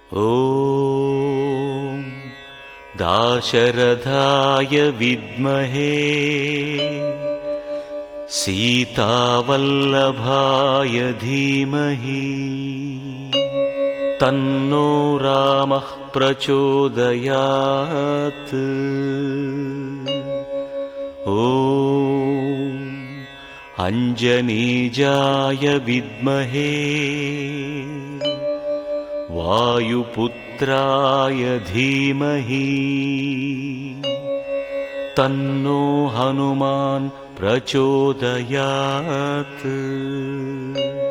ॐ दाशरथाय विद्महे सीतावल्लभाय धीमहि तन्नो रामः प्रचोदयात्। ॐ अञ्जनीजाय विद्महे वायुपुत्राय धीमहि तन्नो हनुमान् प्रचोदयात्।